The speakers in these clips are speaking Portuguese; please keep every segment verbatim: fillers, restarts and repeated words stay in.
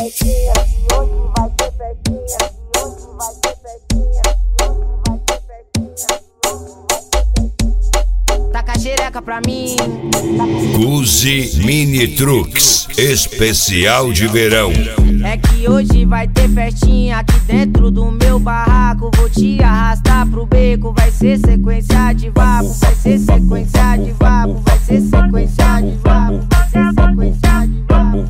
festinha, que hoje vai ter festinha, que hoje vai ter festinha, que hoje vai ter festinha, que hoje vai ter festinha. Taca a xereca pra mim. Guzi Mini Trucks, especial de verão. É que hoje vai ter festinha aqui dentro do meu barraco. Vou te arrastar pro beco, vai ser sequência de vapo, vai ser sequência de vapo, vai ser sequência de vapo, vai ser sequência de vapo,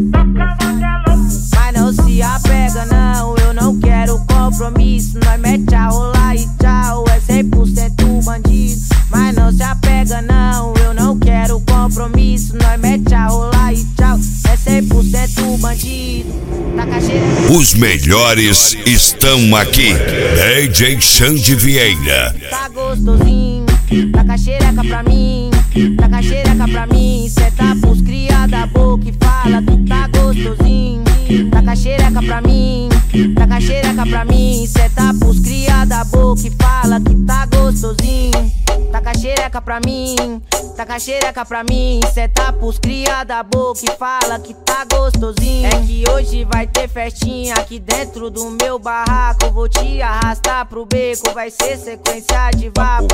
mas não se apega não, eu não quero compromisso. Nós mete a rolar e tchau, é cem por cento bandido. Mas não se apega não, eu não quero compromisso. Nós mete a rolar e tchau, é cem por cento bandido. Os melhores estão aqui. D J Xande Vieira. Tá gostosinho, taca a xereca pra mim, taca a xereca pra mim. Cê tá pros cria da boca e fala que tá gostosinho. Taca a xereca pra mim, taca a xereca pra mim. Cê tá pros cria da boca e fala que tá gostosinho. Taca a xereca pra mim, taca a xereca pra mim. Cê tá pros cria da boca e fala que tá gostosinho. É que hoje vai ter festinha aqui dentro do meu barraco. Vou te arrastar pro beco, vai ser sequência de vapo.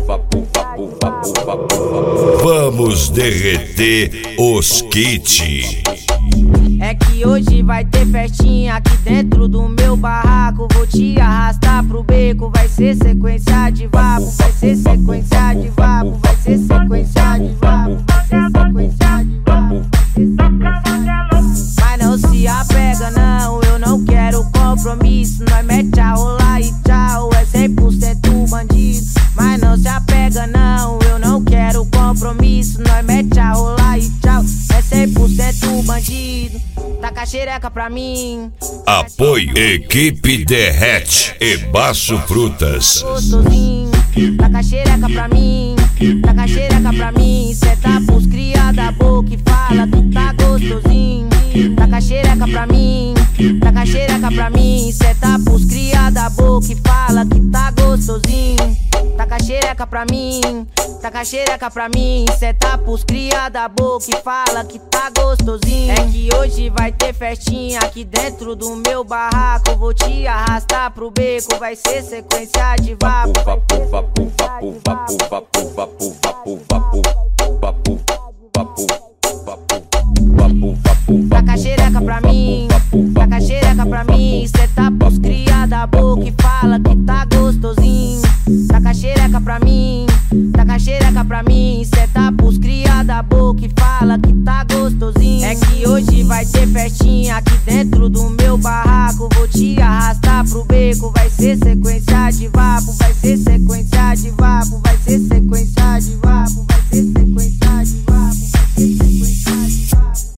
Vamos derreter os kits. É que hoje vai ter festinha aqui dentro do meu barraco. Vou te arrastar pro beco, vai ser sequência de vapo, vai ser sequência de vapo, vai ser sequência de vapo, vai ser sequência de vapo. Mas não se apega não, eu não quero compromisso. Nós mete a rolar e tchau, é cem por cento bandido. Mas não se apega não, eu não quero compromisso. Nós mete a rolar e tchau, é cem por cento bandido. Taca a xereca pra mim. Apoio Equipe Derrete e Baço Frutas. Gostosinho, taca a xereca pra mim, taca a xereca pra mim. Cê tá pros cria da boca e fala que tá gostosinho. Taca a xereca pra mim, taca a xereca pra mim. Cê tá pros cria da boca e fala que tá gostosinho. Taca a xereca pra mim, taca a xereca pra mim. Cê tá pros cria da boca e fala que tá gostosinho. É que hoje vai ter festinha aqui dentro do meu barraco. Vou te arrastar pro beco, vai ser sequência de vapo. Vapo, vapo, vapo, vapo, vapo, vapo, vapo, vapo, vapo, vapo, vapo, vapo. Taca a xereca pra mim, taca a xereca pra mim. Cê tá pros cria da boca e fala que tá gostosinho. Taca a xereca pra mim, taca a xereca pra mim. Cê tá pros cria da boca e fala que tá gostosinho. É que hoje vai ter festinha aqui dentro do meu barraco. Vou te arrastar pro beco, vai ser sequência de vapo.